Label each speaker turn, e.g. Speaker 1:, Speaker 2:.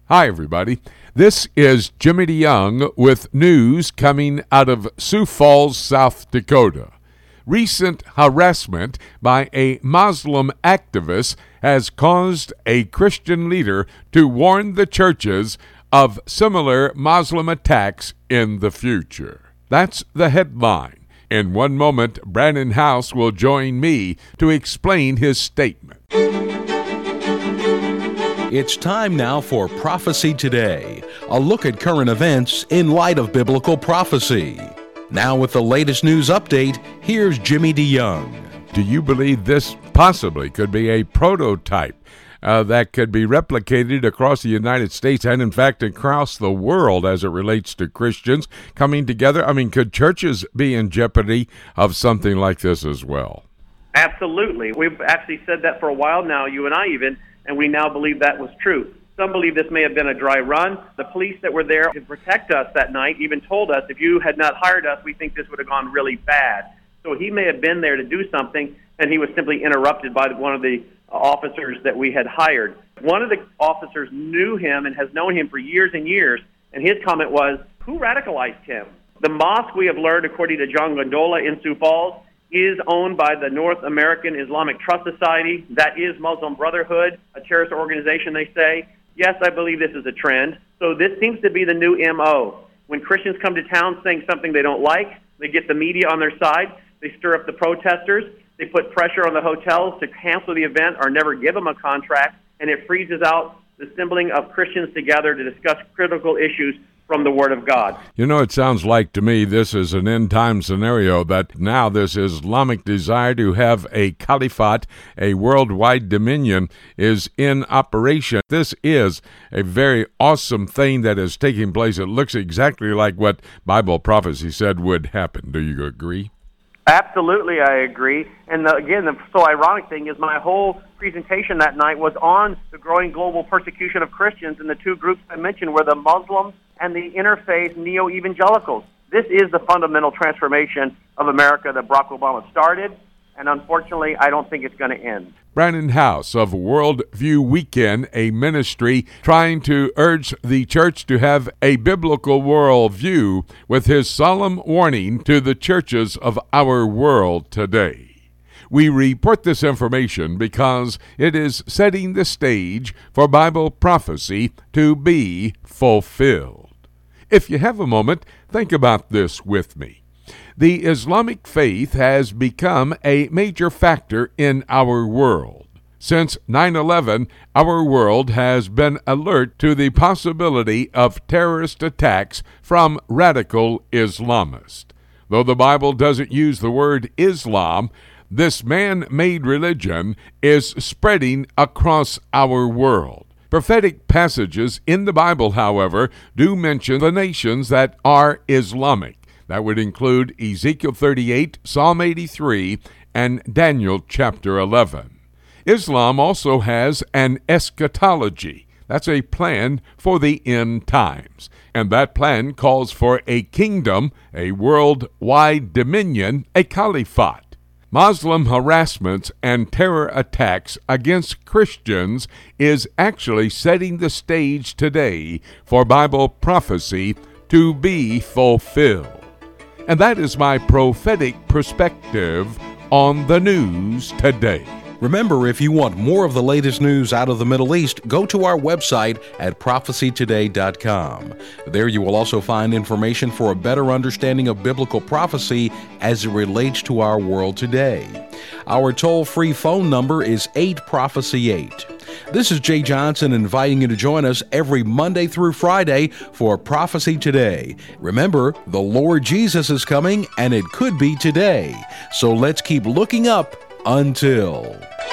Speaker 1: Hi, everybody. This is Jimmy DeYoung with news coming out of Sioux Falls, South Dakota. Recent harassment by a Muslim activist has caused a Christian leader to warn the churches of similar Muslim attacks in the future. That's the headline. In one moment, Brandon House will join me to explain his statement.
Speaker 2: It's time now for Prophecy Today, a look at current events in light of biblical prophecy. Now with the latest news update, here's Jimmy DeYoung.
Speaker 1: Do you believe this possibly could be a prototype that could be replicated across the United States and, in fact, across the world as it relates to Christians coming together? I mean, could churches be in jeopardy of something like this as well?
Speaker 3: Absolutely. We've actually said that for a while now, you and I even, and we now believe that was true. Some believe this may have been a dry run. The police that were there to protect us that night even told us, if you had not hired us, we think this would have gone really bad. So he may have been there to do something, and he was simply interrupted by one of the officers that we had hired. One of the officers knew him and has known him for years and years, and his comment was, who radicalized him? The mosque, we have learned, according to John Gondola in Sioux Falls, is owned by the North American Islamic Trust Society. That is Muslim Brotherhood, a terrorist organization, they say. Yes, I believe this is a trend. So this seems to be the new MO. When Christians come to town saying something they don't like, they get the media on their side, they stir up the protesters, they put pressure on the hotels to cancel the event or never give them a contract, and it freezes out the assembling of Christians together to discuss critical issues from the Word of God.
Speaker 1: You know, it sounds like to me this is an end-time scenario, that now this Islamic desire to have a caliphate, a worldwide dominion, is in operation. This is a very awesome thing that is taking place. It looks exactly like what Bible prophecy said would happen. Do you agree?
Speaker 3: Absolutely, I agree. And the so ironic thing is my whole presentation that night was on the growing global persecution of Christians, and the two groups I mentioned were the Muslims and the interfaith neo-evangelicals. This is the fundamental transformation of America that Barack Obama started, and unfortunately, I don't think it's going to end.
Speaker 1: Brandon House of World View Weekend, a ministry trying to urge the church to have a biblical worldview, with his solemn warning to the churches of our world today. We report this information because it is setting the stage for Bible prophecy to be fulfilled. If you have a moment, think about this with me. The Islamic faith has become a major factor in our world. Since 9/11, our world has been alert to the possibility of terrorist attacks from radical Islamists. Though the Bible doesn't use the word Islam, this man-made religion is spreading across our world. Prophetic passages in the Bible, however, do mention the nations that are Islamic. That would include Ezekiel 38, Psalm 83, and Daniel chapter 11. Islam also has an eschatology. That's a plan for the end times. And that plan calls for a kingdom, a worldwide dominion, a caliphate. Muslim harassments and terror attacks against Christians is actually setting the stage today for Bible prophecy to be fulfilled. And that is my prophetic perspective on the news today.
Speaker 2: Remember, if you want more of the latest news out of the Middle East, go to our website at prophecytoday.com. There you will also find information for a better understanding of biblical prophecy as it relates to our world today. Our toll-free phone number is 8-PROPHECY-8. This is Jay Johnson inviting you to join us every Monday through Friday for Prophecy Today. Remember, the Lord Jesus is coming, and it could be today. So let's keep looking up until...